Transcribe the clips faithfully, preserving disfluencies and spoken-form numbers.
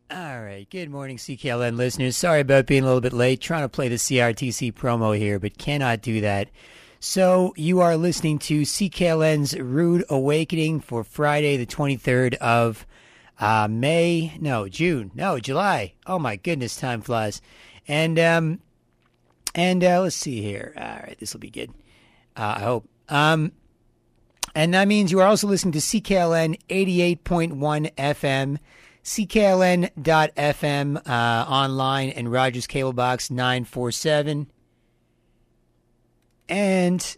All right. Good morning, C K L N listeners. Sorry about being a little bit late. Trying to play the C R T C promo here, but cannot do that. So you are listening to C K L N's Rude Awakening for Friday, the twenty-third of uh, May. No, June. No, July. Oh, my goodness. Time flies. And, um, and uh, let's see here. All right. This will be good. Uh, I hope. Um, and that means you are also listening to C K L N eighty-eight point one F M. C K L N dot F M uh, online and Rogers Cable Box nine four seven. And,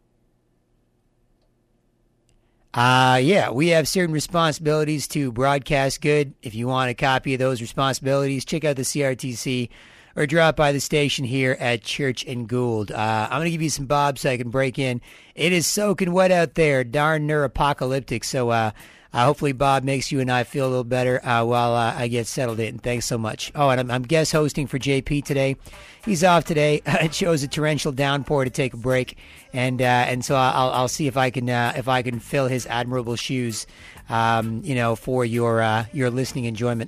uh, yeah, we have certain responsibilities to broadcast good. If you want a copy of those responsibilities, check out the C R T C or drop by the station here at Church and Gould. Uh, I'm going to give you some bob so I can break in. It is soaking wet out there, darn near apocalyptic, so, uh, Uh, hopefully Bob makes you and I feel a little better uh, while uh, I get settled in. Thanks so much. Oh, and I'm, I'm guest hosting for J P today. He's off today. It chose a torrential downpour to take a break, and uh, and so I'll I'll see if I can uh, if I can fill his admirable shoes, um, you know, for your uh, your listening enjoyment.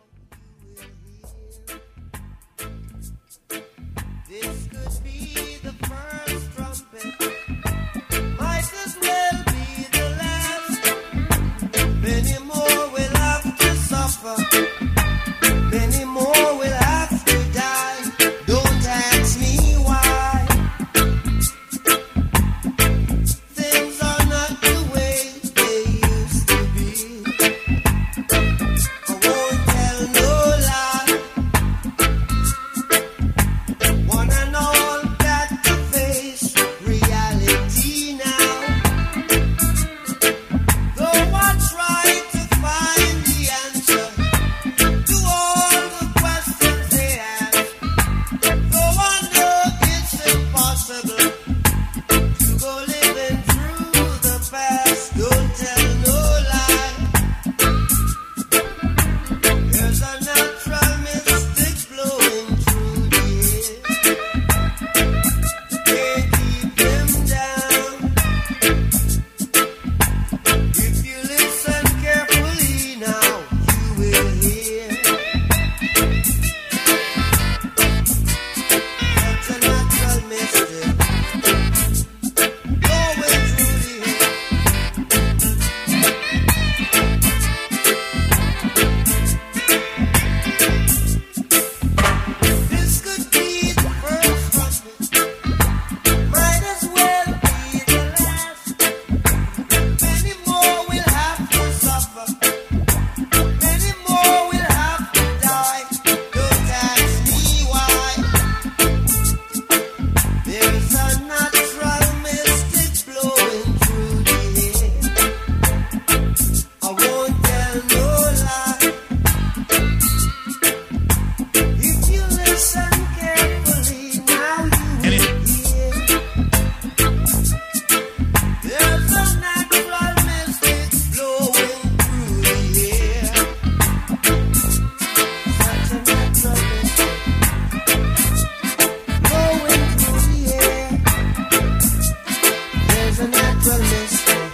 Many more will have to die. Don't ask me why. Things are not the way they used to be. I won't tell no lie. One and all got to face reality now. Though I try to find the answer to all the questions they ask, though I know it's impossible to go living through the past. Don't tell no lie. There's a natural mystic blowing through the air. Can't keep him down. If you listen carefully now, you will hear. That's a natural mystic going through the air. This could be the first trumpet, might as well be the last. Many more will have to suffer, many more will have to die. Don't ask me why. There's a natural mystic blowing through the air. I won't tell no lie. If you listen carefully, now you will hear. There's a natural mystic blowing through the air. Such a natural mystic blowing through the air. There's a natural mystic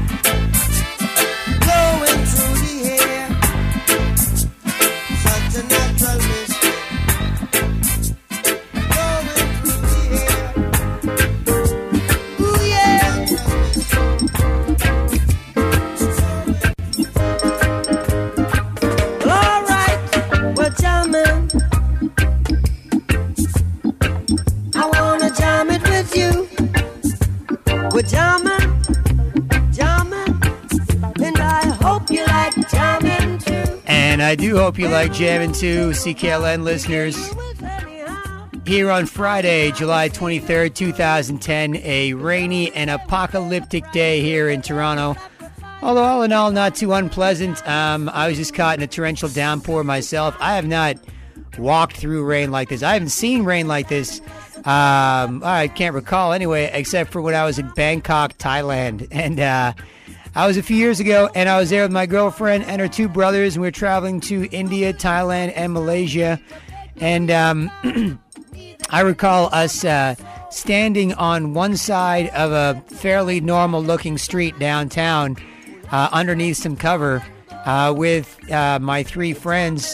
blowing through the air. Such a natural mystic blowing through the air. Ooh yeah. All right, well, jamming. I wanna jam it with you. We're jamming, jamming, and I hope you like jamming too. And I do hope you like jamming too, C K L N listeners. Here on Friday, July twenty-third, twenty ten, a rainy and apocalyptic day here in Toronto. Although all in all, not too unpleasant. Um, I was just caught in a torrential downpour myself. I have not walked through rain like this. I haven't seen rain like this. Um, I can't recall anyway, except for when I was in Bangkok, Thailand. And uh, I was a few years ago, and I was there with my girlfriend and her two brothers, and we were traveling to India, Thailand, and Malaysia. And um, I recall us uh, standing on one side of a fairly normal-looking street downtown, uh, underneath some cover, uh, with uh, my three friends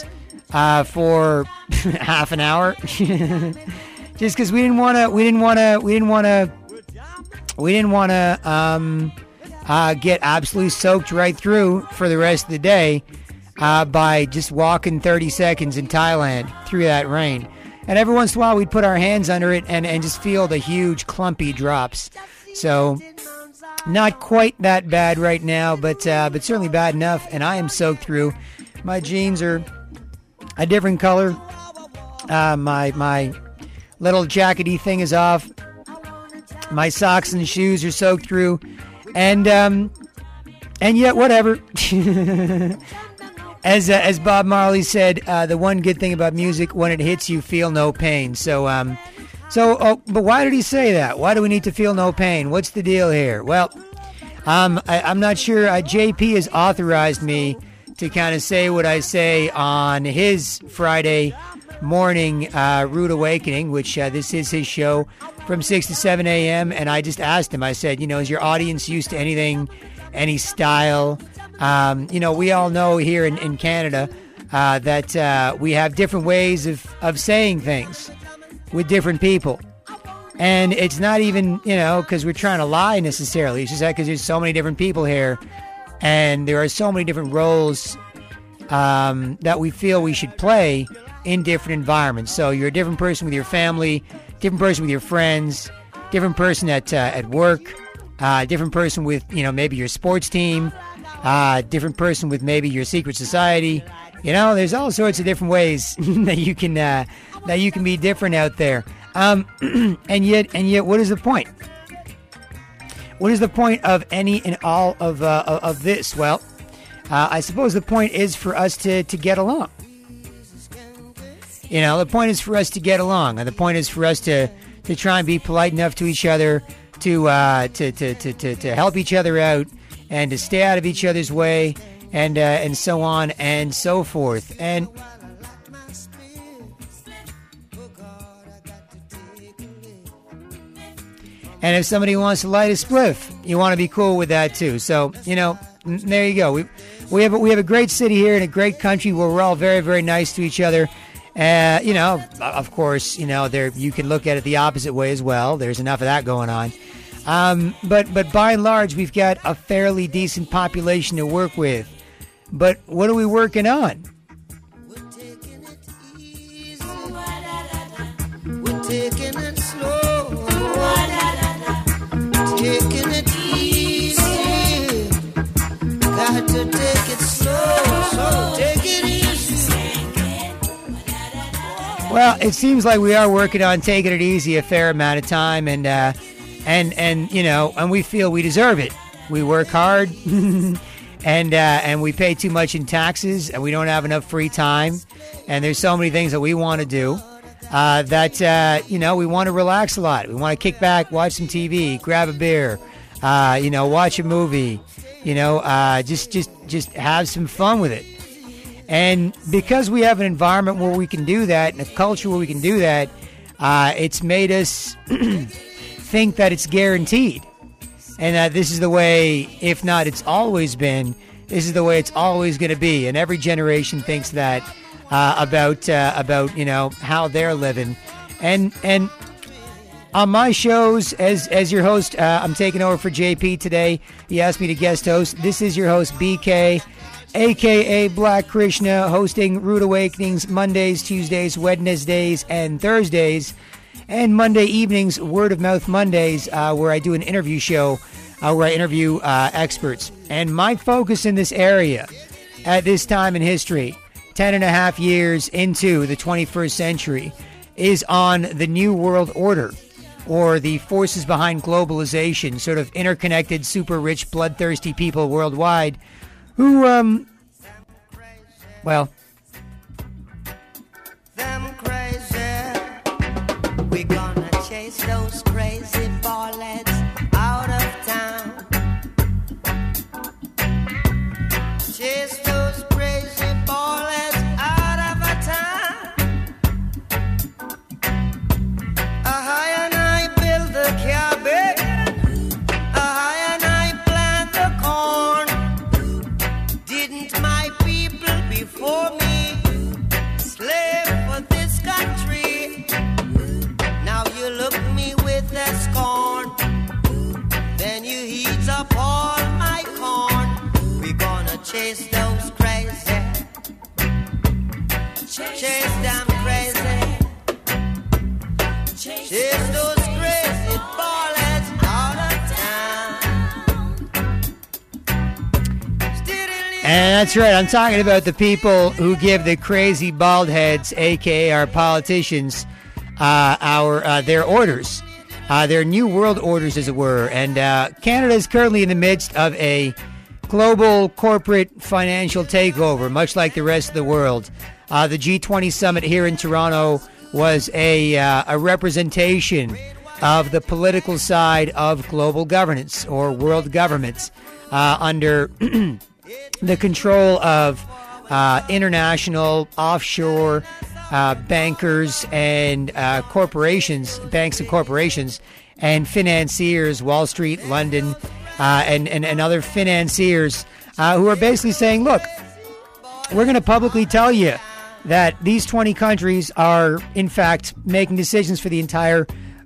uh, for half an hour, just because we didn't want to. We didn't want to. We didn't want to. We didn't want to um, uh, get absolutely soaked right through for the rest of the day uh, by just walking thirty seconds in Thailand through that rain. And every once in a while, we'd put our hands under it and, and just feel the huge clumpy drops. So, not quite that bad right now, but uh, but certainly bad enough. And I am soaked through. My jeans are a different color. Uh, my my little jackety thing is off. My socks and shoes are soaked through, and um, and yet whatever. As uh, as Bob Marley said, uh, the one good thing about music, when it hits you, feel no pain. So um, so oh, but why did he say that? Why do we need to feel no pain? What's the deal here? Well, um, I, I'm not sure. Uh, J P has authorized me to kind of say what I say on his Friday morning uh, Rude Awakening, which uh, this is his show from six to seven a.m. And I just asked him, I said, you know, is your audience used to anything, any style? Um, you know, we all know here in, in Canada uh, that uh, we have different ways of, of saying things with different people. And it's not even, you know, because we're trying to lie necessarily. It's just that because there's so many different people here and there are so many different roles um, that we feel we should play in different environments. So you're a different person with your family, different person with your friends, different person at uh, at work, uh, different person with, you know, maybe your sports team, uh, different person with maybe your secret society. You know, there's all sorts of different ways that you can uh, that you can be different out there. Um, and yet, and yet, what is the point? What is the point of any and all of uh, of this? Well, uh, I suppose the point is for us to, to get along. You know, the point is for us to get along, and the point is for us to, to try and be polite enough to each other, to uh, to, to, to, to to help each other out, and to stay out of each other's way, and uh, and so on and so forth. And and if somebody wants to light a spliff, you want to be cool with that too. So, you know, there you go. We we have a, we have a great city here and a great country where we're all very, very nice to each other. Uh, you know, of course, you know, there you can look at it the opposite way as well. There's enough of that going on. Um, but but by and large, we've got a fairly decent population to work with. But what are we working on? We're taking it easy. We're taking it slow. Taking it easy. Got to take it slow. So take it easy. Well, it seems like we are working on taking it easy a fair amount of time, and uh, and and you know, and we feel we deserve it. We work hard, and uh, and we pay too much in taxes, and we don't have enough free time, and there's so many things that we want to do uh, that uh, you know, we want to relax a lot. We want to kick back, watch some T V, grab a beer, uh, you know, watch a movie, you know, uh, just just just have some fun with it. And because we have an environment where we can do that, and a culture where we can do that, uh, it's made us think that it's guaranteed. And that this is the way, if not it's always been, this is the way it's always going to be. And every generation thinks that uh, about, uh, about you know, how they're living. And and on my shows, as as your host, uh, I'm taking over for J P today. He asked me to guest host. This is your host, B K, a k a. Black Krishna, hosting Rude Awakenings Mondays, Tuesdays, Wednesdays, and Thursdays. And Monday evenings, Word of Mouth Mondays, uh, where I do an interview show uh, where I interview uh, experts. And my focus in this area at this time in history, ten and a half years into the twenty-first century, is on the New World Order, or the forces behind globalization, sort of interconnected, super rich, bloodthirsty people worldwide who, um, well, Them crazy. We gonna chase those crazy ballets out of town. Chase those crazy ballets out of a town. A high and I build the cabin. A high and I plant the corn. Didn't my people before me up all my corn. We're gonna chase those crazy, chase them crazy, chase those crazy ballers out of town. And that's right, I'm talking about the people who give the crazy bald heads, aka our politicians, uh, our uh, their orders. Uh, their new world orders, as it were. And uh, Canada is currently in the midst of a global corporate financial takeover, much like the rest of the world. Uh, the G twenty summit here in Toronto was a, uh, a representation of the political side of global governance or world governments uh, under the control of uh, international offshore Uh, bankers and uh, corporations, banks and corporations, and financiers, Wall Street, London, uh, and, and, and other financiers uh, who are basically saying, look, we're going to publicly tell you that these twenty countries are, in fact, making decisions for the entire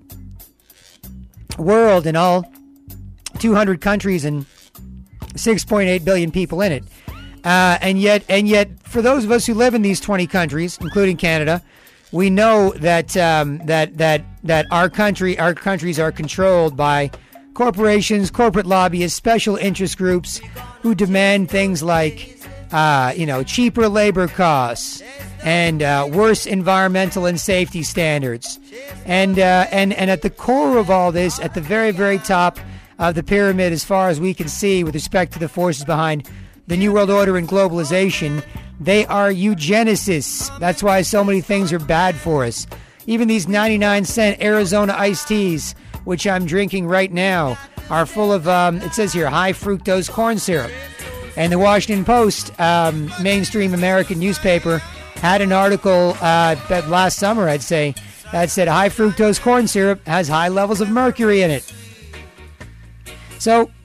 world and all two hundred countries and six point eight billion people in it. Uh, and yet, and yet, for those of us who live in these twenty countries, including Canada, we know that um, that that that our country, our countries are controlled by corporations, corporate lobbyists, special interest groups who demand things like, uh, you know, cheaper labor costs and uh, worse environmental and safety standards, and uh, and and at the core of all this, at the very very top of the pyramid, as far as we can see, with respect to the forces behind the New World Order and globalization, they are eugenicists. That's why so many things are bad for us. Even these ninety-nine cent Arizona iced teas, which I'm drinking right now, are full of, um, it says here, high fructose corn syrup. And the Washington Post, um, mainstream American newspaper, had an article uh, that last summer, I'd say, that said high fructose corn syrup has high levels of mercury in it. So,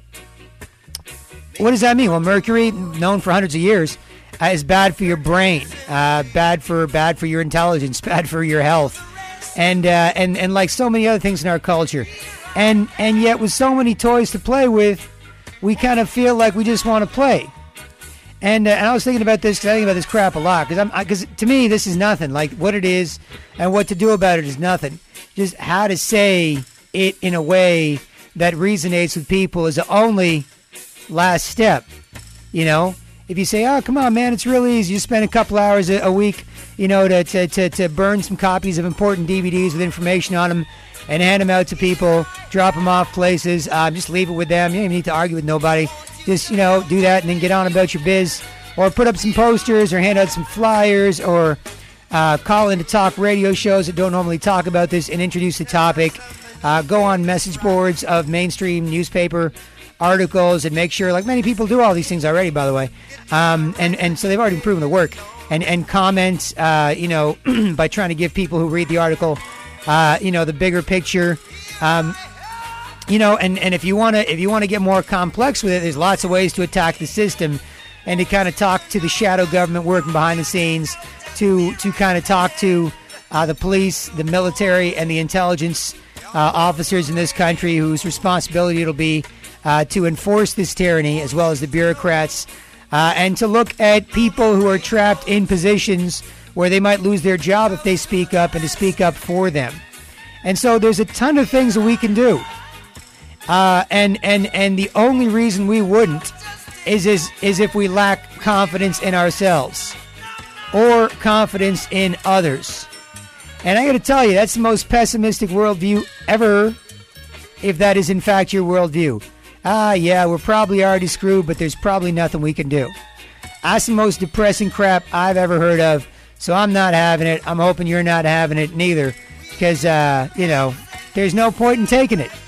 what does that mean? Well, mercury, known for hundreds of years, uh, is bad for your brain, uh, bad for bad for your intelligence, bad for your health, and uh, and and like so many other things in our culture, and and yet with so many toys to play with, we kind of feel like we just want to play. And uh, and I was thinking about this because I think about this crap a lot because I'm because to me this is nothing. Like what it is and what to do about it is nothing. Just how to say it in a way that resonates with people is the only last step. You know, if you say, oh, come on, man, it's real easy. You spend a couple hours a, a week, you know, to, to, to, to burn some copies of important D V Ds with information on them and hand them out to people, drop them off places, uh, just leave it with them. You don't even need to argue with nobody. Just, you know, do that and then get on about your biz. Or put up some posters or hand out some flyers or uh, call into talk radio shows that don't normally talk about this and introduce the topic. Uh, go on message boards of mainstream newspaper articles and make sure, like many people do all these things already, by the way, um, and and so they've already proven the work. And and comment, uh, you know, by trying to give people who read the article, uh, you know, the bigger picture, um, you know, and, and if you want to if you want to get more complex with it, there's lots of ways to attack the system, and to kind of talk to the shadow government working behind the scenes, to to kind of talk to uh, the police, the military, and the intelligence uh, officers in this country whose responsibility it'll be Uh, to enforce this tyranny, as well as the bureaucrats, uh, and to look at people who are trapped in positions where they might lose their job if they speak up, and to speak up for them. And so there's a ton of things that we can do. Uh, and, and, and the only reason we wouldn't is, is, is if we lack confidence in ourselves or confidence in others. And I got to tell you, that's the most pessimistic worldview ever, if that is in fact your worldview. Ah, yeah, we're probably already screwed, but there's probably nothing we can do. That's the most depressing crap I've ever heard of, so I'm not having it. I'm hoping you're not having it neither, because, uh, you know, there's no point in taking it.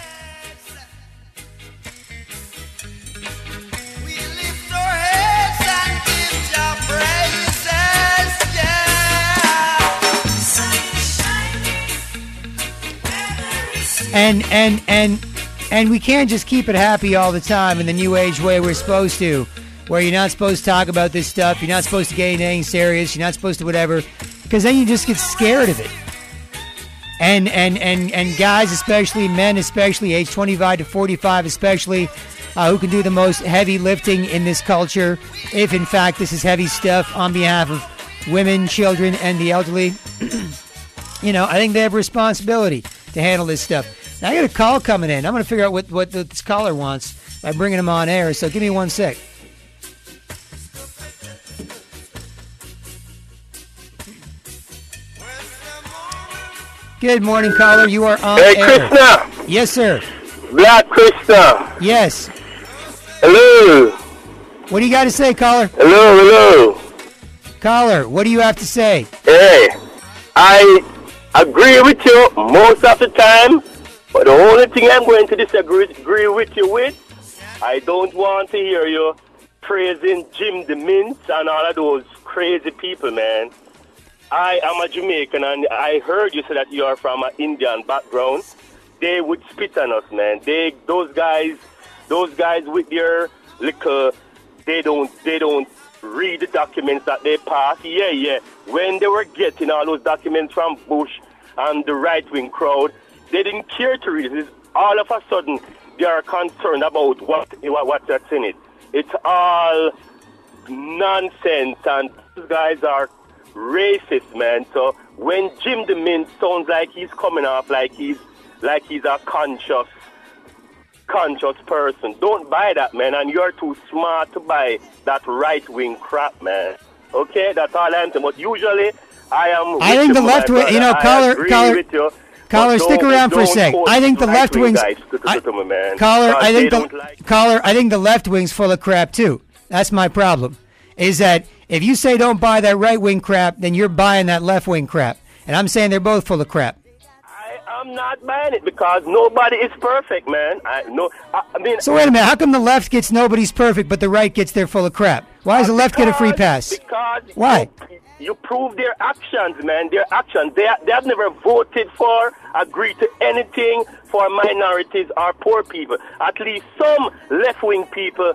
And, and, and... And we can't just keep it happy all the time in the new age way we're supposed to, where you're not supposed to talk about this stuff, you're not supposed to get anything serious, you're not supposed to whatever, because then you just get scared of it. And, and, and, and guys, especially men, especially age twenty-five to forty-five, especially, uh, who can do the most heavy lifting in this culture, if in fact this is heavy stuff on behalf of women, children, and the elderly. You know, I think they have a responsibility to handle this stuff. Now, I got a call coming in. I'm going to figure out what, what this caller wants by bringing him on air, so give me one sec. Good morning, caller. You are on Hey, air. Krishna. Yes, sir. Black Krishna. Yes. Hello. What do you got to say, caller? Hello, hello. Caller, what do you have to say? Hey, I agree with you most of the time, but the only thing I'm going to disagree agree with you with, I don't want to hear you praising Jim DeMint and all of those crazy people, man. I am a Jamaican, and I heard you say that you are from an Indian background. They would spit on us, man. They, those guys, those guys with their liquor, they don't, they don't read the documents that they pass. Yeah, yeah. When they were getting all those documents from Bush and the right-wing crowd, they didn't care to read it. All of a sudden, they are concerned about what, what what's that's in it. It's all nonsense, and these guys are racist, man. So when Jim DeMint sounds like he's coming off like he's like he's a conscious conscious person, don't buy that, man. And you're too smart to buy that right wing crap, man. Okay, that's all I'm saying. But usually I am I think the left wing, you know, caller, caller, you, caller, stick around for a sec. I think the left wings, I, caller, I think the like caller, I think the left wing's full of crap too. That's my problem. Is that if you say don't buy that right-wing crap, then you're buying that left-wing crap. And I'm saying they're both full of crap. I, I'm not buying it because nobody is perfect, man. I no, I, I mean. So wait a minute. How come the left gets nobody's perfect, but the right gets their full of crap? Why does the left because, get a free pass? Because Why? You, you prove their actions, man. Their actions. They they have never voted for, agreed to anything for minorities or poor people. At least some left-wing people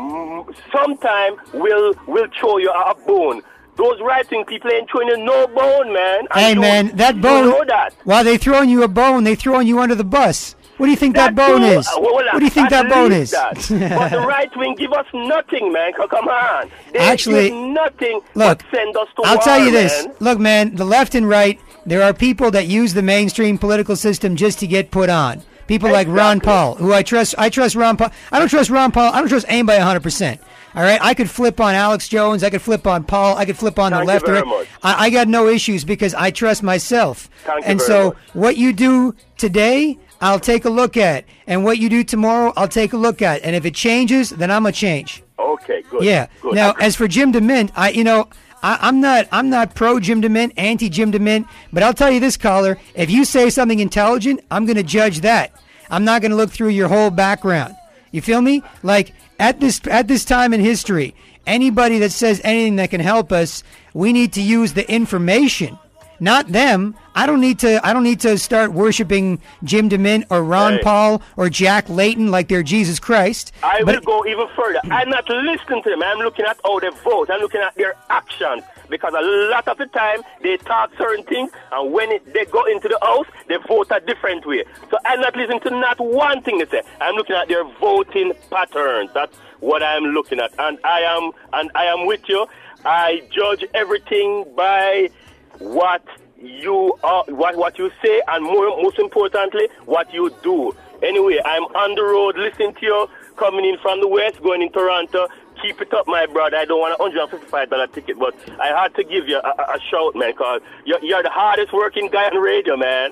sometime will will throw you a bone. Those right-wing people ain't throwing you no bone, man. Hey, man, that bone. You know that. While they throwing you a bone, they throwing you under the bus. What do you think that, that bone too, is? Well, what do you think that bone is? That. But the right wing give us nothing, man. Come on. They Actually, give nothing look, but send us to I'll war, tell you this. Man. Look, man, the left and right, there are people that use the mainstream political system just to get put on. People exactly. like Ron Paul, who I trust. I trust Ron Paul. I don't trust Ron Paul. I don't trust anybody one hundred percent. All right, I could flip on Alex Jones. I could flip on Paul. I could flip on Thank the left. You very or right. much. I, I got no issues because I trust myself. Thank and you so, very much. what you do today, I'll take a look at, and what you do tomorrow, I'll take a look at. And if it changes, then I'm gonna change. Okay, good. Yeah. Good. Now, as for Jim DeMint, I, you know. I, I'm not. I'm not pro Jim DeMint, anti Jim DeMint. But I'll tell you this, caller: if you say something intelligent, I'm going to judge that. I'm not going to look through your whole background. You feel me? Like at this at this time in history, anybody that says anything that can help us, we need to use the information, not them. I don't need to. I don't need to start worshiping Jim DeMint or Ron hey. Paul or Jack Layton like they're Jesus Christ. I but, will go even further. I'm not listening to them. I'm looking at how they vote. I'm looking at their actions. Because a lot of the time, they talk certain things, and when it, they go into the house, they vote a different way. So I'm not listening to not one thing they say. I'm looking at their voting patterns. That's what I'm looking at. And I am and I am with you. I judge everything by what you are, what, what you say, and more, most importantly, what you do. Anyway, I'm on the road listening to you, coming in from the west, going in Toronto. Keep it up, my brother. I don't want a one hundred fifty-five dollars ticket, but I had to give you a, a, a shout, man, because you're, you're the hardest working guy on radio, man.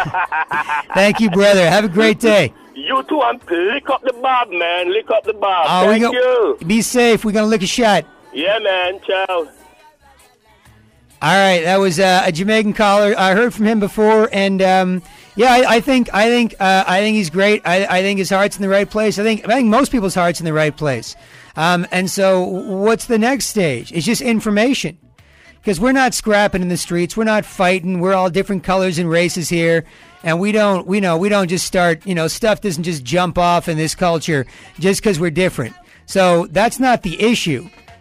Thank you, brother. Have a great day. You too, and lick up the bob, man. Lick up the bob. Oh, Thank go- you. Be safe. We're going to lick a shot. Yeah, man. Ciao. All right. That was uh, a Jamaican caller. I heard from him before, and um, yeah, I, I think I think uh, I think he's great. I, I think his heart's in the right place. I think I think most people's heart's in the right place. Um, and so, what's the next stage? It's just information, because we're not scrapping in the streets. We're not fighting. We're all different colors and races here, and we don't, we know, we don't just start. You know, stuff doesn't just jump off in this culture just because we're different. So that's not the issue.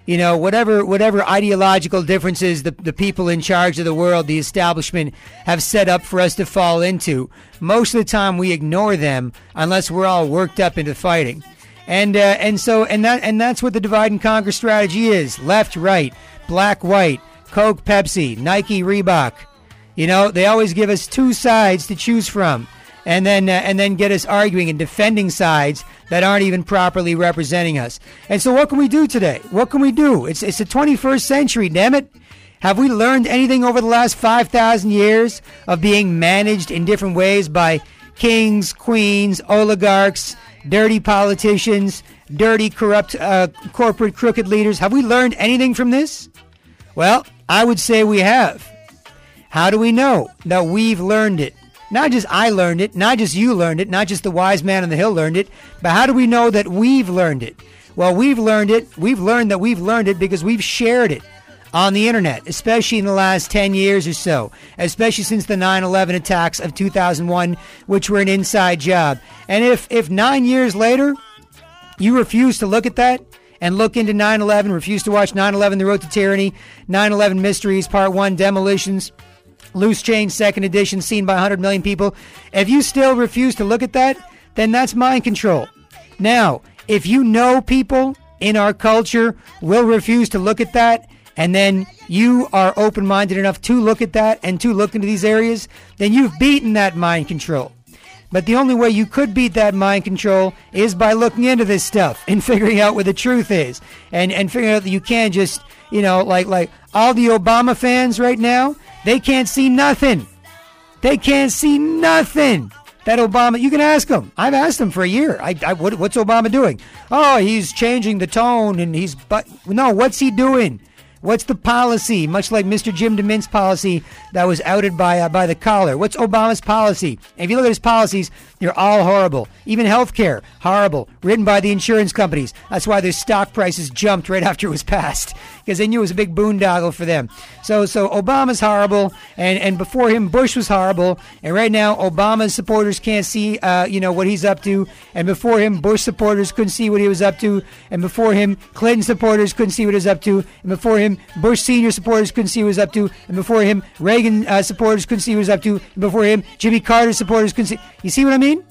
you know, whatever whatever ideological differences the, the people in charge of the world, the establishment, have set up for us to fall into, most of the time we ignore them unless we're all worked up into fighting. And uh, and so and that and that's what the divide and conquer strategy is. Left, right, black, white, Coke, Pepsi, Nike, Reebok. You know, they always give us two sides to choose from, and then uh, and then get us arguing and defending sides that aren't even properly representing us. And so what can we do today? What can we do? It's it's the twenty-first century, damn it. Have we learned anything over the last five thousand years of being managed in different ways by kings, queens, oligarchs, dirty politicians, dirty, corrupt, uh, corporate, crooked leaders? Have we learned anything from this? Well, I would say we have. How do we know that we've learned it? Not just I learned it, not just you learned it, not just the wise man on the hill learned it, but how do we know that we've learned it? Well, we've learned it. We've learned that we've learned it because we've shared it on the internet, especially in the last ten years or so, especially since the nine eleven attacks of two thousand one, which were an inside job. And if, if nine years later you refuse to look at that and look into nine eleven, refuse to watch nine eleven, The Road to Tyranny, nine eleven Mysteries, Part one, Demolitions, Loose Change, Second Edition, seen by one hundred million people, if you still refuse to look at that, then that's mind control. Now, if you know people in our culture will refuse to look at that, and then you are open-minded enough to look at that and to look into these areas, then you've beaten that mind control. But the only way you could beat that mind control is by looking into this stuff and figuring out what the truth is. And and figuring out that you can't just, you know, like like all the Obama fans right now, they can't see nothing. They can't see nothing. That Obama, you can ask him. I've asked him for a year. I, I what, what's Obama doing? Oh, he's changing the tone and he's, but no, what's he doing? What's the policy? Much like Mister Jim DeMint's policy that was outed by uh, by the collar. What's Obama's policy? And if you look at his policies, they're all horrible. Even healthcare, horrible. Written by the insurance companies. That's why their stock prices jumped right after it was passed, because they knew it was a big boondoggle for them. So so Obama's horrible, and, and before him Bush was horrible, and right now Obama's supporters can't see uh, you know what he's up to, and before him Bush supporters couldn't see what he was up to, and before him Clinton supporters couldn't see what he was up to, and before him Bush senior supporters couldn't see what he was up to, and before him Reagan uh, supporters couldn't see what he was up to, and before him Jimmy Carter supporters couldn't see. You see what I mean?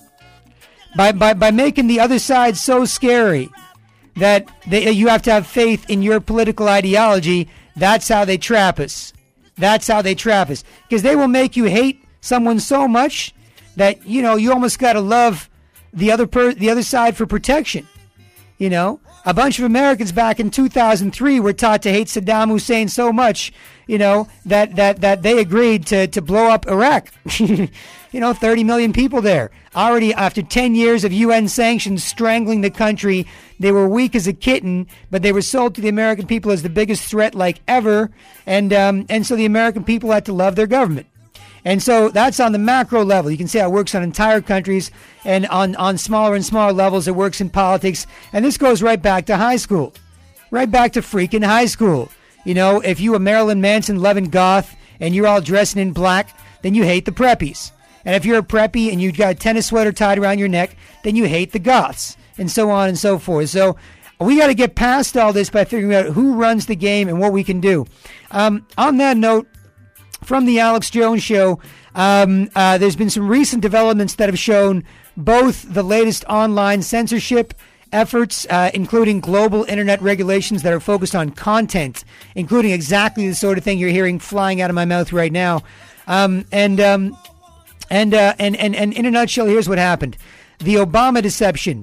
By by by making the other side so scary that they, you have to have faith in your political ideology. That's how they trap us. That's how they trap us. Because they will make you hate someone so much that, you know, you almost got to love the other per- the other side for protection. You know, a bunch of Americans back in two thousand three were taught to hate Saddam Hussein so much, you know, that, that, that they agreed to, to blow up Iraq. You know, thirty million people there. Already after ten years of U N sanctions strangling the country, they were weak as a kitten, but they were sold to the American people as the biggest threat like ever. And um, and so the American people had to love their government. And so that's on the macro level. You can see how it works on entire countries, and on, on smaller and smaller levels it works in politics. And this goes right back to high school. Right back to freaking high school. You know, if you a Marilyn Manson loving goth and you're all dressing in black, then you hate the preppies. And if you're a preppy and you've got a tennis sweater tied around your neck, then you hate the goths, and so on and so forth. So we got to get past all this by figuring out who runs the game and what we can do. Um, on that note, from the Alex Jones Show, um, uh, there's been some recent developments that have shown both the latest online censorship efforts, uh, including global internet regulations that are focused on content, including exactly the sort of thing you're hearing flying out of my mouth right now. Um, and... Um, And, uh, and, and, and in a nutshell, here's what happened. The Obama deception,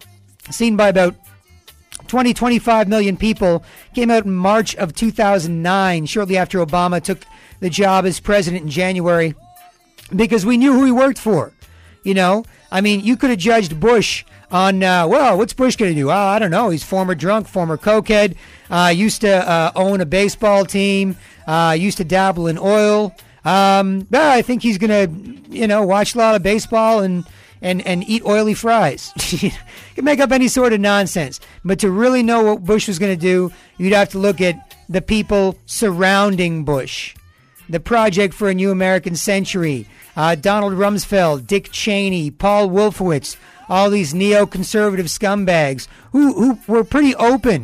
seen by about twenty, twenty-five million people, came out in March of two thousand nine, shortly after Obama took the job as president in January, because we knew who he worked for. You know, I mean, you could have judged Bush on, uh, well, what's Bush going to do? Oh, I don't know. He's former drunk, former cokehead, uh, used to uh, own a baseball team, uh, used to dabble in oil. Um, but I think he's going to, you know, watch a lot of baseball and, and, and eat oily fries. You can make up any sort of nonsense. But to really know what Bush was going to do, you'd have to look at the people surrounding Bush. The Project for a New American Century, uh, Donald Rumsfeld, Dick Cheney, Paul Wolfowitz, all these neoconservative scumbags who, who were pretty open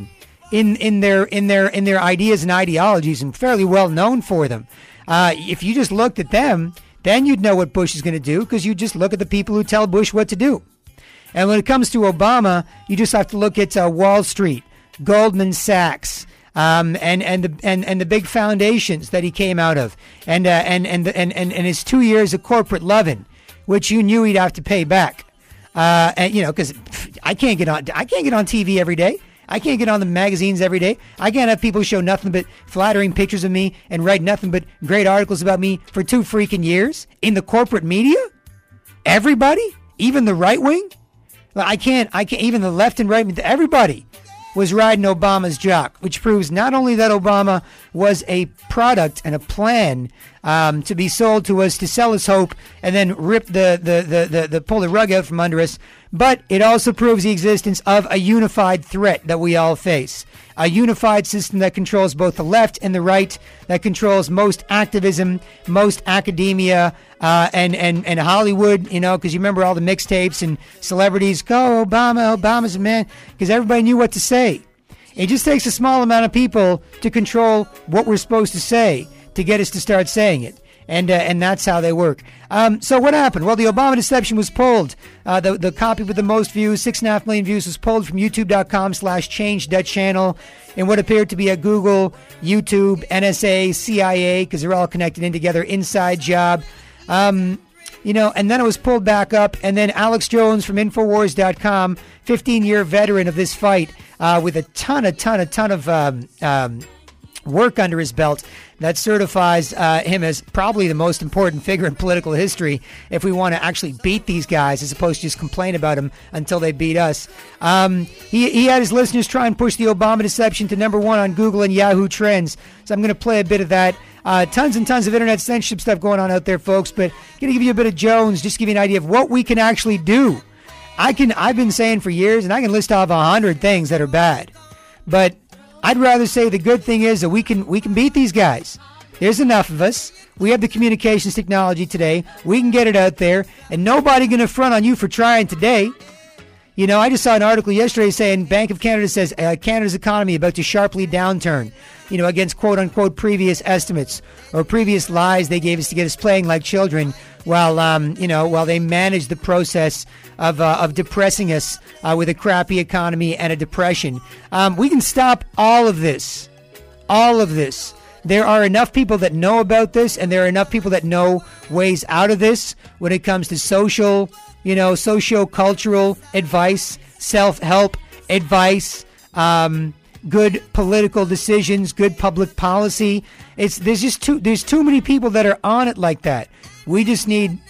in in their in their in their ideas and ideologies, and fairly well known for them. Uh, if you just looked at them, then you'd know what Bush is going to do, because you just look at the people who tell Bush what to do. And when it comes to Obama, you just have to look at uh, Wall Street, Goldman Sachs, um, and and the and, and the big foundations that he came out of, and uh, and and, the, and and and his two years of corporate loving, which you knew he'd have to pay back. Uh, and you know, because I can't get on I can't get on T V every day. I can't get on the magazines every day. I can't have people show nothing but flattering pictures of me and write nothing but great articles about me for two freaking years in the corporate media. Everybody, even the right wing. I can't, I can't, even the left and right, everybody was riding Obama's jock, which proves not only that Obama was a product and a plan um, to be sold to us to sell us hope and then rip the, the, the, the, the, pull the rug out from under us, but it also proves the existence of a unified threat that we all face. A unified system that controls both the left and the right, that controls most activism, most academia, uh, and, and, and Hollywood, you know, because you remember all the mixtapes and celebrities, go Obama, Obama's a man, because everybody knew what to say. It just takes a small amount of people to control what we're supposed to say to get us to start saying it. And uh, and that's how they work. Um, so what happened? Well, the Obama Deception was pulled. Uh, the the copy with the most views, six and a half million views, was pulled from YouTube.com slash change Dutch channel in what appeared to be a Google, YouTube, N S A, C I A, because they're all connected in together, inside job. Um, you know, and then it was pulled back up. And then Alex Jones from Infowars dot com, fifteen-year veteran of this fight, uh, with a ton, a ton, a ton of um, um, work under his belt, that certifies uh, him as probably the most important figure in political history if we want to actually beat these guys as opposed to just complain about them until they beat us. Um, he, he had his listeners try and push the Obama Deception to number one on Google and Yahoo Trends. So I'm going to play a bit of that. Uh, tons and tons of internet censorship stuff going on out there, folks, but I'm going to give you a bit of Jones, just to give you an idea of what we can actually do. I can, I've been saying for years, and I can list off a hundred things that are bad, but I'd rather say the good thing is that we can we can beat these guys. There's enough of us. We have the communications technology today. We can get it out there, and nobody going to front on you for trying today. You know, I just saw an article yesterday saying Bank of Canada says uh, Canada's economy about to sharply downturn, you know, against quote-unquote previous estimates or previous lies they gave us to get us playing like children while, um, you know, while they managed the process of uh, of depressing us uh, with a crappy economy and a depression. Um, we can stop all of this. All of this. There are enough people that know about this, and there are enough people that know ways out of this when it comes to social, you know, socio-cultural advice, self-help advice, um, good political decisions, good public policy. It's there's just too there's too many people that are on it like that. We just need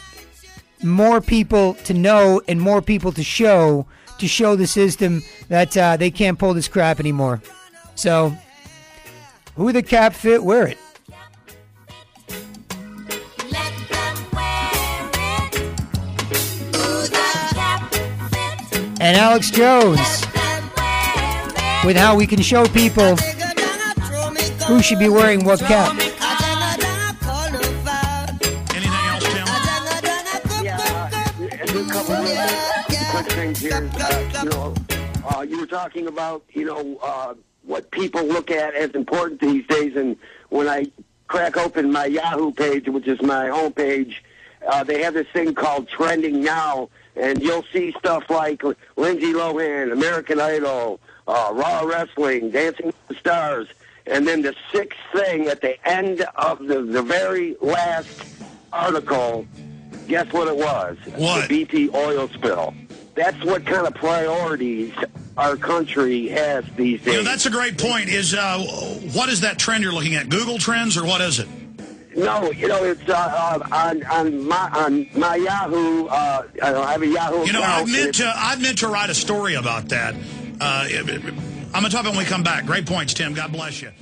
more people to know and more people to show to show the system that uh, they can't pull this crap anymore. So, who the cap fit, wear it. Let them wear it. Who the cap fit. And Alex Jones Let them wear it. with how we can show people who should be wearing what cap. Anything else, Tim? Yeah, a good couple of quick things here. Uh, you know, uh, you were talking about, you know, uh, what people look at as important these days, and when I crack open my Yahoo page, which is my homepage, uh, they have this thing called Trending Now, and you'll see stuff like Lindsay Lohan, American Idol, uh, Raw Wrestling, Dancing with the Stars, and then the sixth thing at the end of the, the very last article, guess what it was? What? The B P oil spill. That's what kind of priorities our country has these days. You know, that's a great point. Is uh, what is that trend you're looking at? Google Trends, or what is it? No, you know, it's uh, uh, on on my on my Yahoo. Uh, I have a Yahoo. You know, I account, meant to I meant to write a story about that. Uh, it, it, I'm gonna talk about it when we come back. Great points, Tim. God bless you.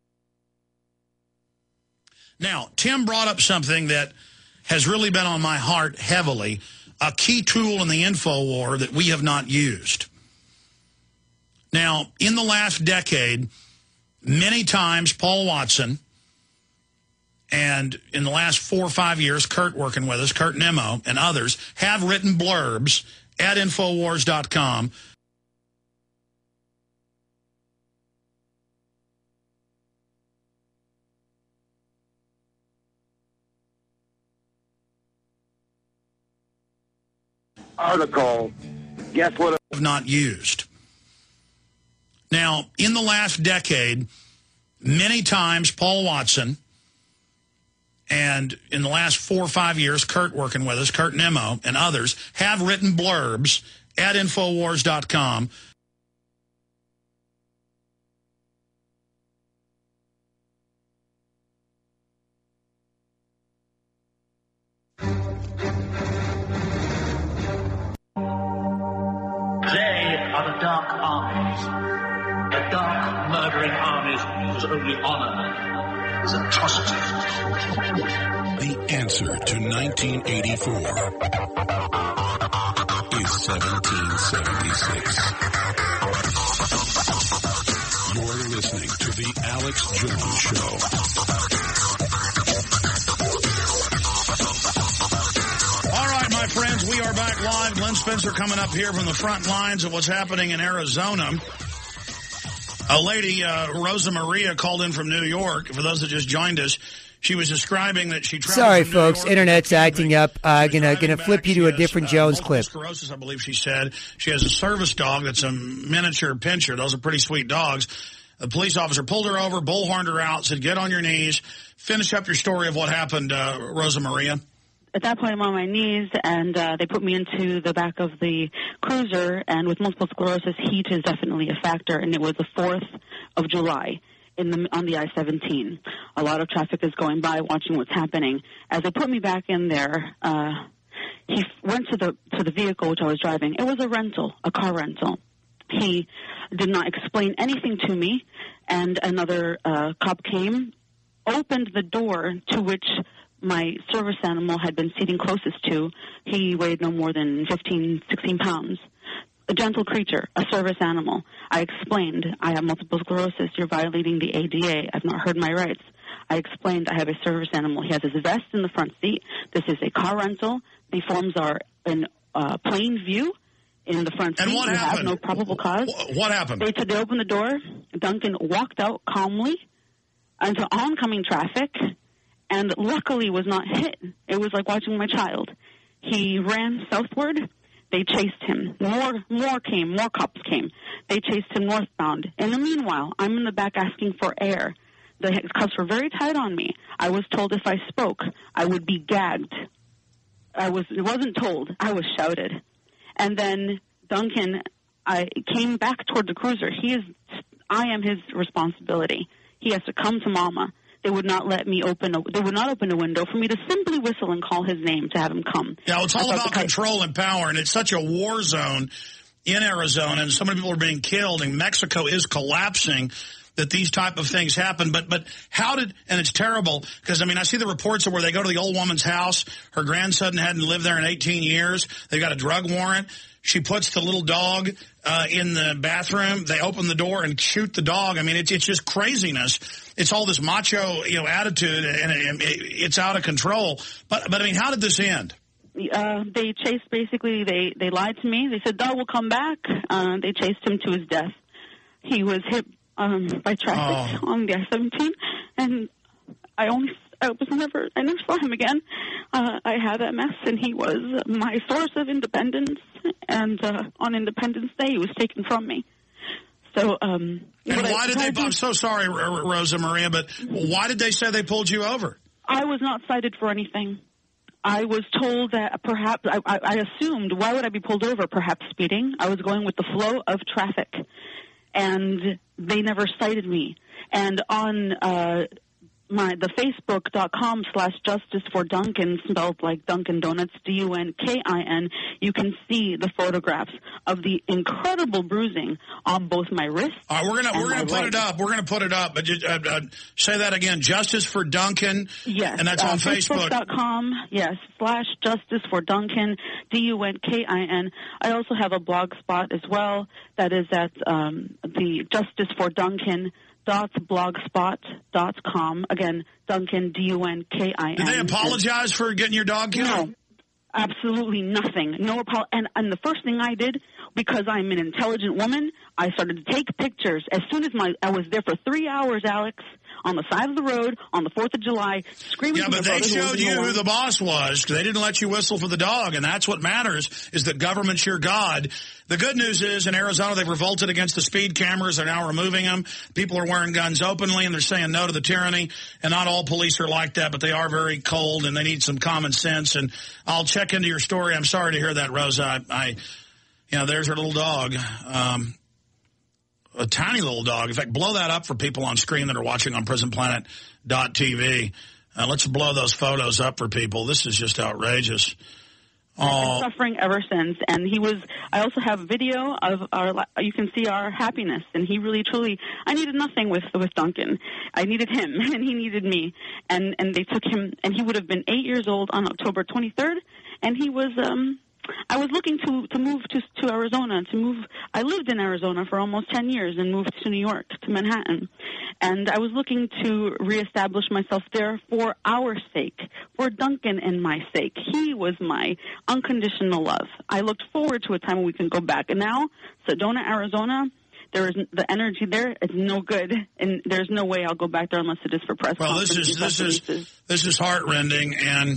Now, Tim brought up something that has really been on my heart heavily. A key tool in the info war that we have not used. Now, in the last decade, many times Paul Watson, and in the last four or five years, Kurt working with us, Kurt Nemo and others, have written blurbs at Infowars dot com article, guess what? Have not used. Now, in the last decade, many times Paul Watson, and in the last four or five years, Kurt working with us, Kurt Nemo and others, have written blurbs at Infowars dot com. They are the dark armies. The dark, murdering armies whose only honor is atrocity. The answer to nineteen eighty-four is seventeen seventy-six. You're listening to The Alex Jones Show. All right, my friends, we are back live. Glenn Spencer coming up here from the front lines of what's happening in Arizona. A lady, uh, Rosa Maria, called in from New York. For those that just joined us, she was describing that she traveled Sorry, from New folks. York Internet's to acting up. Uh, She was gonna driving gonna back. flip you She to a has, different uh, Jones multiple clip. Sclerosis, I believe she said. She has a service dog that's a miniature pinscher. Those are pretty sweet dogs. The police officer pulled her over, bullhorned her out, said, "Get on your knees." Finish up your story of what happened, uh, Rosa Maria. At that point, I'm on my knees, and uh, they put me into the back of the cruiser, and with multiple sclerosis, heat is definitely a factor, and it was the fourth of July in the, on the I seventeen. A lot of traffic is going by, watching what's happening. As they put me back in there, uh, he f- went to the to the vehicle which I was driving. It was a rental, a car rental. He did not explain anything to me, and another uh, cop came, opened the door to which my service animal had been seating closest to. He weighed no more than fifteen, sixteen pounds. A gentle creature, a service animal. I explained, I have multiple sclerosis. You're violating the A D A. I've not heard my rights. I explained I have a service animal. He has his vest in the front seat. This is a car rental. The forms are in uh, plain view in the front seat. And what we happened? have no probable cause. Wh- What happened? They, they opened the door. Duncan walked out calmly into oncoming traffic, and luckily was not hit. It was like watching my child. He ran southward. They chased him. More more came. More cops came. They chased him northbound. In the meanwhile, I'm in the back asking for air. The cuffs were very tight on me. I was told if I spoke, I would be gagged. I was it wasn't told. I was shouted. And then Duncan, I came back toward the cruiser. He is, I am his responsibility. He has to come to Mama. They would not let me open a, they would not open a window for me to simply whistle and call his name to have him come. Yeah, well, it's all I about thought the- control and power, and it's such a war zone in Arizona, and so many people are being killed, and Mexico is collapsing, that these type of things happen. But but how did, and it's terrible, because, I mean, I see the reports of where they go to the old woman's house. Her grandson hadn't lived there in eighteen years. They've got a drug warrant. She puts the little dog uh, in the bathroom. They open the door and shoot the dog. I mean, it's it's just craziness. It's all this macho, you know, attitude, and it, it, it's out of control. But but I mean, how did this end? Uh, they chased, basically, they, they lied to me. They said, "Dog will come back." Uh, they chased him to his death. He was hit um, by traffic Oh. on the I seventeen, and I only, I was never, I never saw him again. Uh, I had M S, and he was my source of independence, and uh, on Independence Day, he was taken from me. So, um... And what I why did tried they, to- I'm so sorry, R- R- Rosa Maria, but why did they say they pulled you over? I was not cited for anything. I was told that perhaps, I, I, I assumed, why would I be pulled over? Perhaps speeding. I was going with the flow of traffic. And they never cited me. And on uh, my the Facebook.com slash Justice for Duncan, spelled like Dunkin' Donuts, D U N K I N, you can see the photographs of the incredible bruising on both my wrists. All right, we're gonna and we're gonna my put it leg. up. We're gonna put it up. But just, uh, uh, say that again. Justice for Duncan. Yes. And that's uh, on Facebook. Facebook.com, yes, slash Justice for Duncan, D U N K I N. I also have a blog spot as well that is at um, the Justice for Duncan dot blogspot dot com. Again, Duncan, D U N K I N. Did they apologize for getting your dog killed? No, absolutely nothing. No apology. And, and the first thing I did, because I'm an intelligent woman, I started to take pictures. As soon as my I was there for three hours, Alex, on the side of the road on the fourth of July, screaming Yeah, for but their they brother who was showed in you the who lawn. the boss was. They didn't let you whistle for the dog, and that's what matters, is that government's your God. The good news is in Arizona they've revolted against the speed cameras. They're now removing them. People are wearing guns openly, and they're saying no to the tyranny. And not all police are like that, but they are very cold, and they need some common sense. And I'll check into your story. I'm sorry to hear that, Rosa. I, I you know, there's her little dog. Um, a tiny little dog. In fact, blow that up for people on screen that are watching on prison planet dot t v. Uh, let's blow those photos up for people. This is just outrageous. I've Oh, been suffering ever since, and he was. I also have video of our. You can see our happiness, and he really, truly. I needed nothing with with Duncan. I needed him, and he needed me. And and they took him, and he would have been eight years old on October twenty-third, and he was. Um, I was looking to to move to to Arizona. To move, I lived in Arizona for almost ten years and moved to New York, to Manhattan, and I was looking to reestablish myself there for our sake, for Duncan and my sake. He was my unconditional love. I looked forward to a time when we can go back. And now, Sedona, Arizona. There is the energy there. It's no good, and there's no way I'll go back there unless it is for press. well, this is this is this is heartrending, and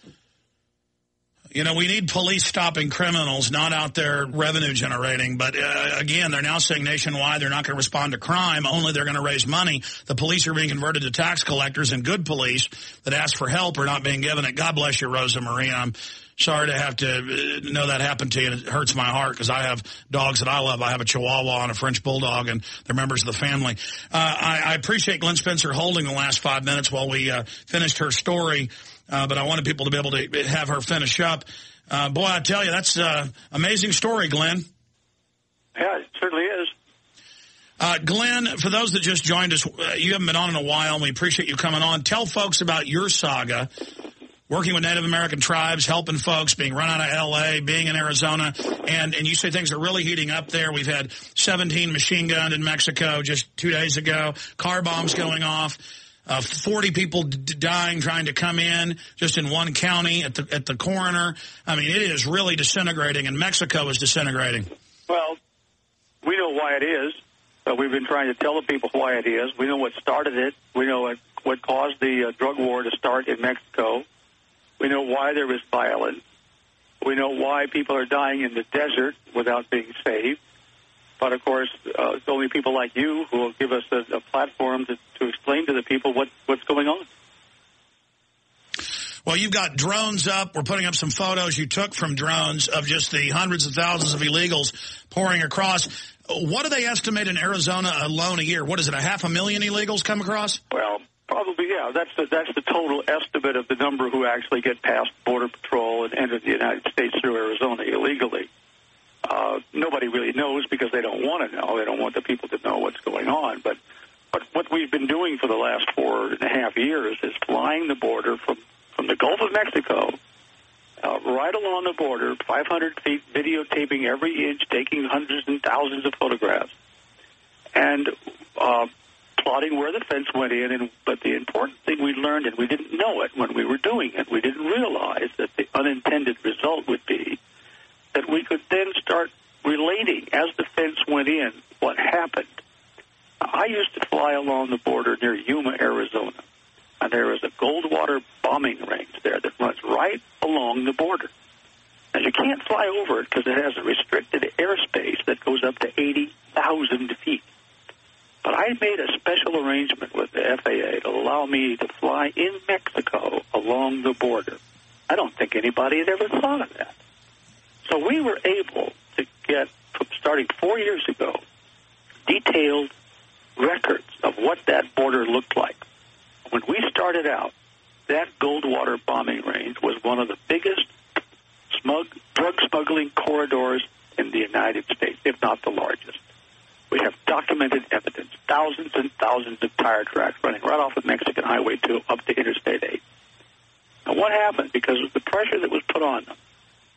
you know, we need police stopping criminals, not out there revenue generating. But uh, again, they're now saying nationwide they're not going to respond to crime, only they're going to raise money. The police are being converted to tax collectors, and good police that ask for help are not being given it. God bless you, Rosa Maria. I'm sorry to have to uh, know that happened to you, and it hurts my heart because I have dogs that I love. I have a Chihuahua and a French Bulldog, and they're members of the family. Uh, I, I appreciate Glenn Spencer holding the last five minutes while we uh, finished her story. Uh, but I wanted people to be able to have her finish up. Uh, boy, I tell you, that's an amazing story, Glenn. Yeah, it certainly is. Uh, Glenn, for those that just joined us, uh, you haven't been on in a while, and we appreciate you coming on. Tell folks about your saga, working with Native American tribes, helping folks, being run out of L A, being in Arizona, and, and you say things are really heating up there. We've had seventeen machine gunned in Mexico just two days ago, car bombs going off. Uh, forty people d- dying trying to come in just in one county at the at the coroner. I mean, it is really disintegrating, and Mexico is disintegrating. Well, we know why it is. Uh, we've been trying to tell the people why it is. We know what started it. We know what, what caused the uh, drug war to start in Mexico. We know why there was violence. We know why people are dying in the desert without being saved. But, of course, uh, it's only people like you who will give us a, a platform to, to explain to the people what, what's going on. Well, you've got drones up. We're putting up some photos you took from drones of just the hundreds of thousands of illegals pouring across. What do they estimate in Arizona alone a year? What is it, a half a million illegals come across? Well, probably, yeah. That's the, that's the total estimate of the number who actually get past Border Patrol and enter the United States through Arizona illegally. Uh, nobody really knows because they don't want to know. They don't want the people to know what's going on. But, but what we've been doing for the last four and a half years is flying the border from, from the Gulf of Mexico uh, right along the border, five hundred feet, videotaping every inch, taking hundreds and thousands of photographs, and uh, plotting where the fence went in. And but the important thing we learned, and we didn't know it when we were doing it, we didn't realize that the unintended result would be that we could then start relating, as the fence went in, what happened. I used to fly along the border near Yuma, Arizona, and there is a Goldwater bombing range there that runs right along the border. And you can't fly over it because it has a restricted airspace that goes up to eighty thousand feet. But I made a special arrangement with the F A A to allow me to fly in Mexico along the border. I don't think anybody had ever thought of that. So we were able to get, starting four years ago, detailed records of what that border looked like. When we started out, that Goldwater bombing range was one of the biggest smug, drug smuggling corridors in the United States, if not the largest. We have documented evidence, thousands and thousands of tire tracks running right off of Mexican Highway two up to Interstate eight. And what happened? Because of the pressure that was put on them,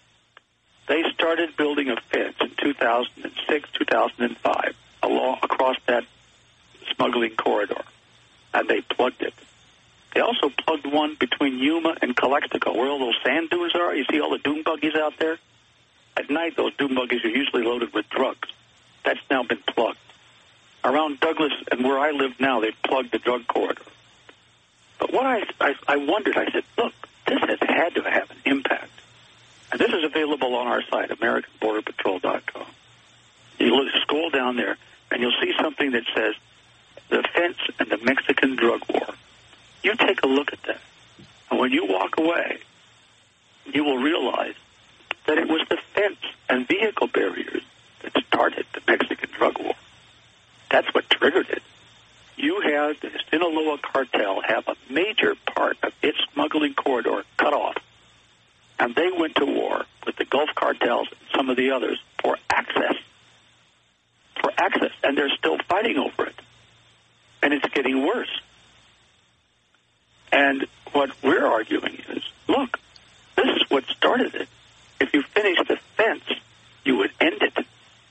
they started building a fence in two thousand six, two thousand five, along across that smuggling corridor, and they plugged it. They also plugged one between Yuma and Calexico, where all those sand dunes are. You see all the dune buggies out there? At night, those dune buggies are usually loaded with drugs. That's now been plugged. around Douglas and where I live now, they've plugged the drug corridor. But what I, I, I wondered, I said, look, this has had to have an impact. And this is available on our site, American Border Patrol dot com. You look, scroll down there, and you'll see something that says, the fence and the Mexican drug war. You take a look at that. And when you walk away, you will realize that it was the fence and vehicle barriers that started the Mexican drug war. That's what triggered it. You had the Sinaloa cartel have a major part of its smuggling corridor cut off. And they went to war with the Gulf cartels and some of the others for access. For access. And they're still fighting over it. And it's getting worse. And what we're arguing is, look, this is what started it. If you finish the fence, you would end it.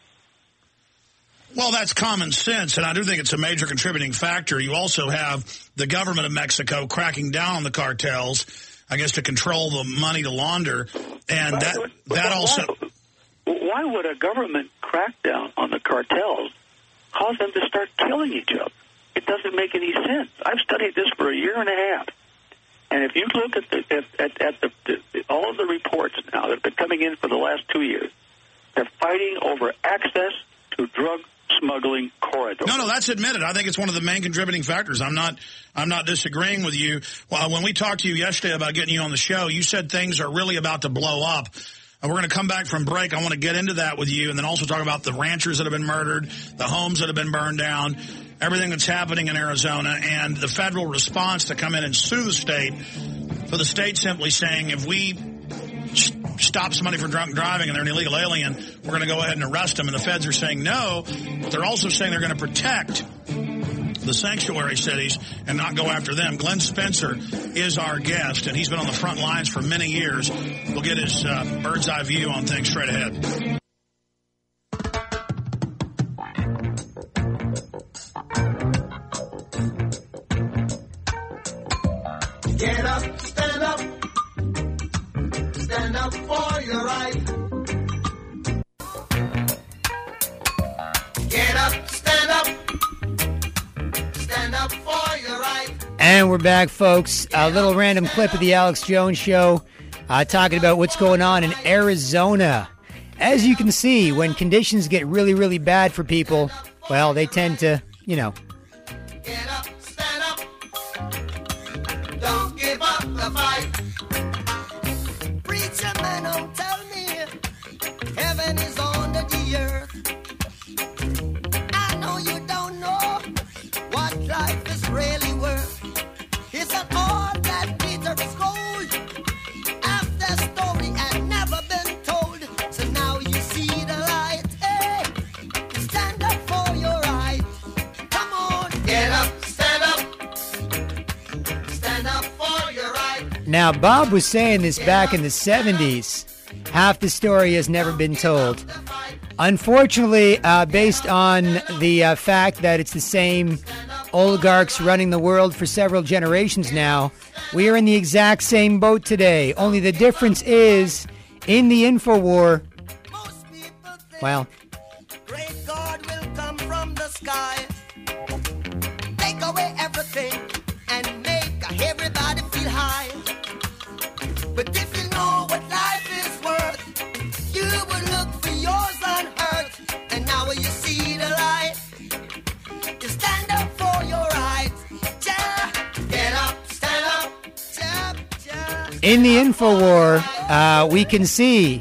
Well, that's common sense, and I do think it's a major contributing factor. You also have the government of Mexico cracking down on the cartels, I guess, to control the money to launder, and Why that would- that why- also... Why would a government crackdown on the cartels cause them to start killing each other? It doesn't make any sense. I've studied this for a year and a half. And if you look at the at, at, at the, the all of the reports now that have been coming in for the last two years, they're fighting over access to drug smuggling corridors. No, no, that's admitted. I think it's one of the main contributing factors. I'm not I'm not disagreeing with you. Well, when we talked to you yesterday about getting you on the show, you said things are really about to blow up. And we're going to come back from break. I want to get into that with you and then also talk about the ranchers that have been murdered, the homes that have been burned down, everything that's happening in Arizona, and the federal response to come in and sue the state for the state simply saying if we stop somebody from drunk driving and they're an illegal alien, we're going to go ahead and arrest them. And the feds are saying no, but they're also saying they're going to protect the sanctuary cities and not go after them. Glenn Spencer is our guest, and he's been on the front lines for many years. We'll get his uh, bird's eye view on things straight ahead. Get up, stand up, stand up for your right. Get up, stand up, stand up for your right. And we're back, folks. A little random clip of the Alex Jones Show, uh, talking about what's going on in Arizona. As you can see, when conditions get really, really bad for people, well, they tend to, you know. Get up, stand up, don't give up the fight. Preacher man, don't tell me heaven is under the earth. I know you don't know what life is really worth. It's not all that Peter is gold. Half the story had never been told. So now you see the light. Hey, stand up for your right. Come on, get up, stand up. Stand up for your right. Now, Bob was saying this back in the seventies. Half the story has never been told. Unfortunately, uh, based on the uh, fact that it's the same oligarchs running the world for several generations now, we are in the exact same boat today. Only the difference is, in the InfoWar, well, Great God will come from the sky, take away everything and make everybody feel high. But if you know what life is worth, you would look for yours on earth. And now you see the light, you stand up for your rights. Ja, get up, stand up. Ja, ja. in the InfoWar, uh, we can see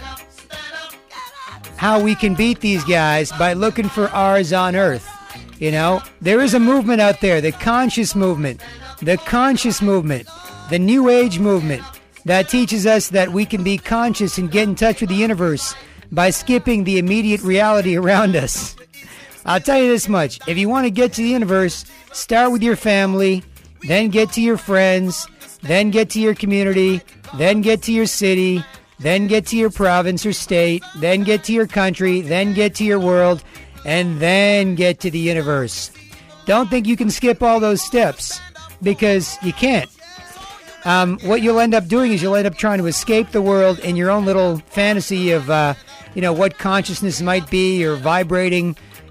how we can beat these guys by looking for ours on Earth. You know, there is a movement out there, the conscious movement, the conscious movement, the New Age movement that teaches us that we can be conscious and get in touch with the universe by skipping the immediate reality around us. I'll tell you this much. If you want to get to the universe, start with your family, then get to your friends, then get to your community, then get to your city, then get to your province or state, then get to your country, then get to your world, and then get to the universe. Don't think you can skip all those steps, because you can't. Um, what you'll end up doing is you'll end up trying to escape the world in your own little fantasy of, uh, you know, what consciousness might be, or vibrating,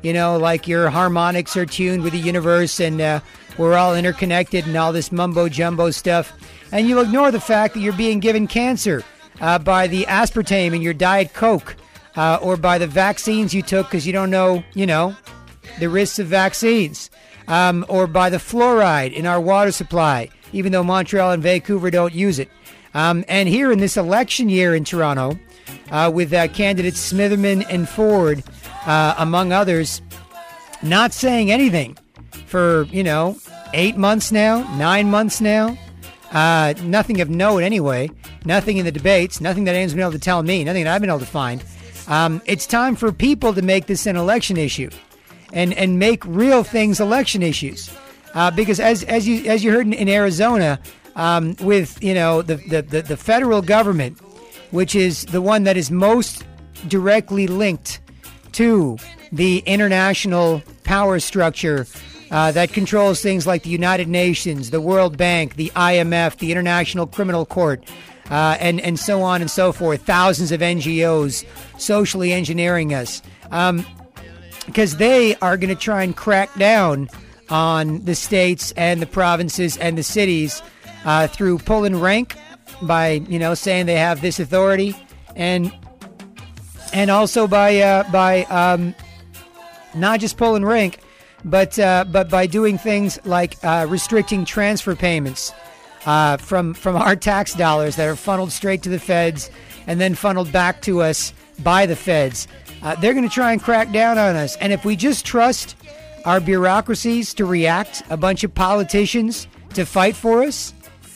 you know, like your harmonics are tuned with the universe and uh, we're all interconnected and all this mumbo jumbo stuff. And you ignore the fact that you're being given cancer uh, by the aspartame in your Diet Coke uh, or by the vaccines you took because you don't know, you know, the risks of vaccines, um, or by the fluoride in our water supply, even though Montreal and Vancouver don't use it. Um, and here in this election year in Toronto, uh, with uh, candidates Smitherman and Ford, uh, among others, not saying anything for, you know, eight months now, nine months now. Uh, nothing of note anyway. Nothing in the debates. Nothing that anyone's been able to tell me. Nothing that I've been able to find. Um, it's time for people to make this an election issue, and and make real things election issues. Uh, because as as you as you heard in, in Arizona, um, with you know the, the the the federal government, which is the one that is most directly linked to the international power structure. Uh, that controls things like the United Nations, the World Bank, the I M F, the International Criminal Court, uh, and, and so on and so forth. Thousands of N G Os socially engineering us. Um, because they are going to try and crack down on the states and the provinces and the cities uh, through pulling rank by, you know, saying they have this authority, and and also by uh, by um, not just pulling rank, But uh, but by doing things like uh, restricting transfer payments uh, from from our tax dollars that are funneled straight to the feds and then funneled back to us by the feds, uh, they're going to try and crack down on us. And if we just trust our bureaucracies to react, a bunch of politicians to fight for us.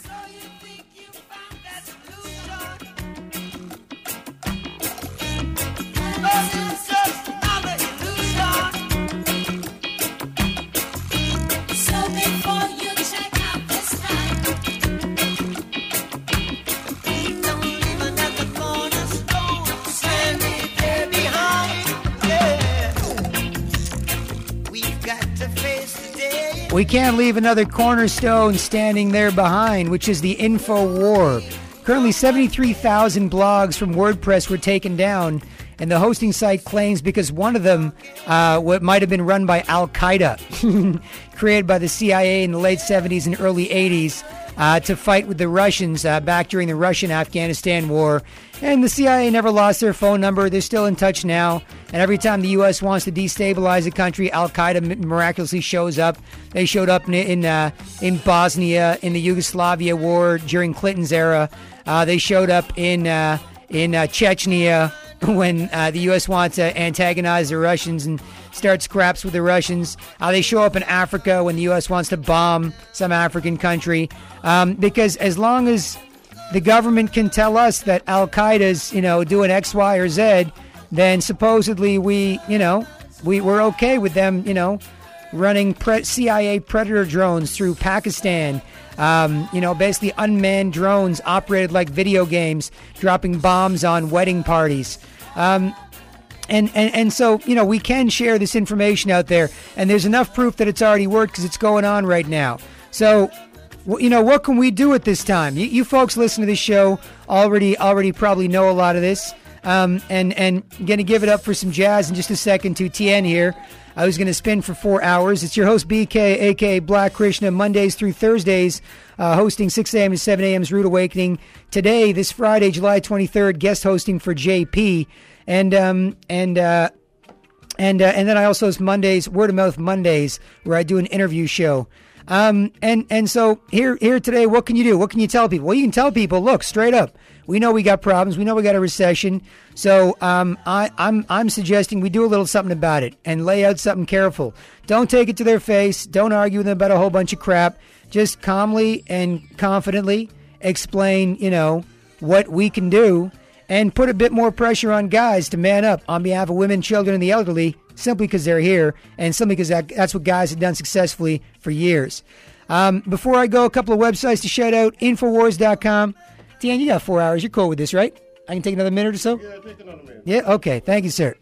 We can't leave another cornerstone standing there behind, which is the info war. Currently, seventy-three thousand blogs from WordPress were taken down, and the hosting site claims because one of them uh, what might have been run by Al-Qaeda, created by the C I A in the late seventies and early eighties uh, to fight with the Russians uh, back during the Russian-Afghanistan war. And the C I A never lost their phone number. They're still in touch now. And every time the U S wants to destabilize a country, Al-Qaeda miraculously shows up. They showed up in in, uh, in Bosnia, in the Yugoslavia war during Clinton's era. Uh, they showed up in uh, in uh, Chechnya when uh, the U S wants to antagonize the Russians and start scraps with the Russians. Uh, they show up in Africa when the U S wants to bomb some African country. Um, because as long as the government can tell us that Al-Qaeda's, you know, doing X, Y, or Z, then supposedly we, you know, we, we're okay with them, you know, running pre- C I A Predator drones through Pakistan. Um, you know, basically unmanned drones operated like video games, dropping bombs on wedding parties. Um, and, and, and so, you know, we can share this information out there, and there's enough proof that it's already worked because it's going on right now. So, you know, what can we do at this time? You, you folks listen to this show already already probably know a lot of this. Um, and, and going to give it up for some jazz in just a second to T N here. I was going to spin for four hours. It's your host, B K, a k a. Black Krishna, Mondays through Thursdays, uh, hosting six a.m. to seven a.m.'s Rude Awakening. Today, this Friday, July twenty-third, guest hosting for J P. And, um, and, uh, and, uh, and then I also host Mondays, Word of Mouth Mondays, where I do an interview show. Um, and, and so here, here today, what can you do? What can you tell people? Well, you can tell people, look, straight up, we know we got problems. We know we got a recession. So, um, I, I'm, I'm suggesting we do a little something about it and lay out something careful. Don't take it to their face. Don't argue with them about a whole bunch of crap. Just calmly and confidently explain, you know, what we can do and put a bit more pressure on guys to man up on behalf of women, children, and the elderly, simply because they're here, and simply because that, that's what guys have done successfully for years. Um, before I go, a couple of websites to shout out, Infowars dot com. Dan, you got four hours. You're cool with this, right? I can take another minute or so? Yeah, take another minute. Yeah, okay. Thank you, sir.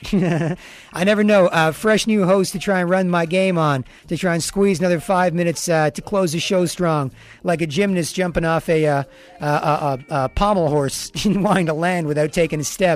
I never know. Uh, fresh new host to try and run my game on, to try and squeeze another five minutes uh, to close the show strong, like a gymnast jumping off a, uh, a, a, a, a pommel horse wanting to land without taking a step.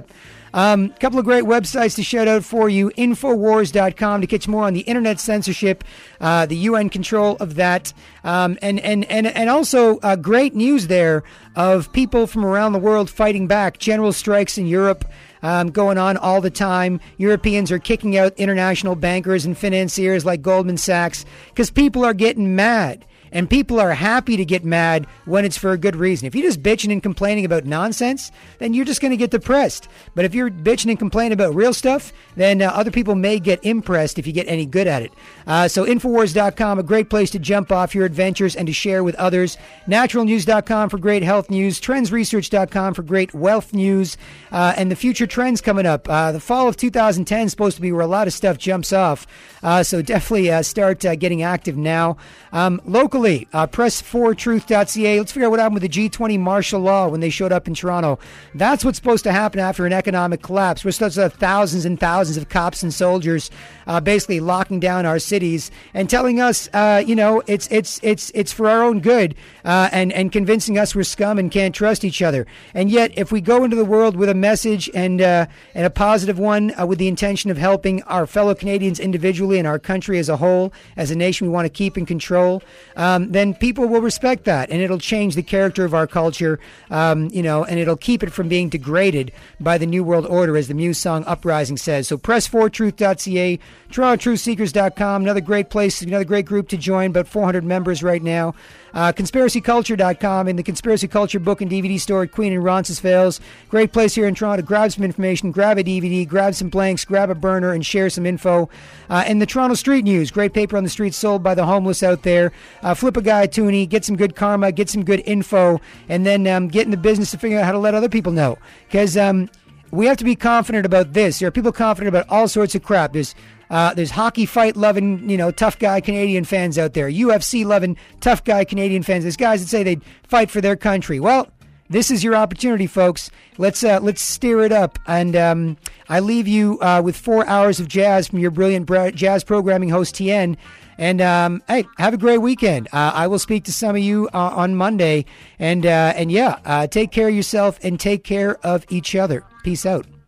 Um, a couple of great websites to shout out for you. Infowars dot com to catch more on the internet censorship, uh, the U N control of that, um, and, and, and, and also uh, great news there of people from around the world fighting back. General strikes in Europe um, going on all the time. Europeans are kicking out international bankers and financiers like Goldman Sachs because people are getting mad. And people are happy to get mad when it's for a good reason. If you're just bitching and complaining about nonsense, then you're just going to get depressed. But if you're bitching and complaining about real stuff, then uh, other people may get impressed if you get any good at it. Uh, so Infowars dot com, a great place to jump off your adventures and to share with others. Natural News dot com for great health news. Trends Research dot com for great wealth news. Uh, and the future trends coming up. Uh, the fall of two thousand ten is supposed to be where a lot of stuff jumps off. Uh, so definitely uh, start uh, getting active now. Um, local Uh, press for truth dot c a. Let's figure out what happened with the G twenty martial law when they showed up in Toronto. That's what's supposed to happen after an economic collapse. We're supposed to have thousands and thousands of cops and soldiers uh, basically locking down our cities and telling us, uh, you know, it's it's it's it's for our own good uh, and, and convincing us we're scum and can't trust each other. And yet, if we go into the world with a message and, uh, and a positive one uh, with the intention of helping our fellow Canadians individually and our country as a whole, as a nation we want to keep in control, Um, then people will respect that, and it'll change the character of our culture, um, you know, and it'll keep it from being degraded by the New World Order, as the Muse song Uprising says. So press for truth dot c a, Toronto Truth Seekers dot com, another great place, another great group to join, about four hundred members right now. Uh, Conspiracy Culture dot com in the Conspiracy Culture book and D V D store at Queen and Roncesvalles. Great place here in Toronto. Grab some information, grab a D V D, grab some blanks, grab a burner, and share some info. Uh, and the Toronto Street News, great paper on the streets sold by the homeless out there. Uh, flip a guy a toonie, get some good karma, get some good info, and then um, get in the business to figure out how to let other people know. Because um, we have to be confident about this. There are people confident about all sorts of crap. There's Uh, there's hockey fight loving, you know, tough guy Canadian fans out there. U F C loving tough guy Canadian fans. There's guys that say they'd fight for their country. Well, this is your opportunity, folks. Let's uh, let's steer it up. And um, I leave you uh, with four hours of jazz from your brilliant bra- jazz programming host, T N. And um, hey, have a great weekend. Uh, I will speak to some of you uh, on Monday. And uh, and yeah, uh, take care of yourself and take care of each other. Peace out.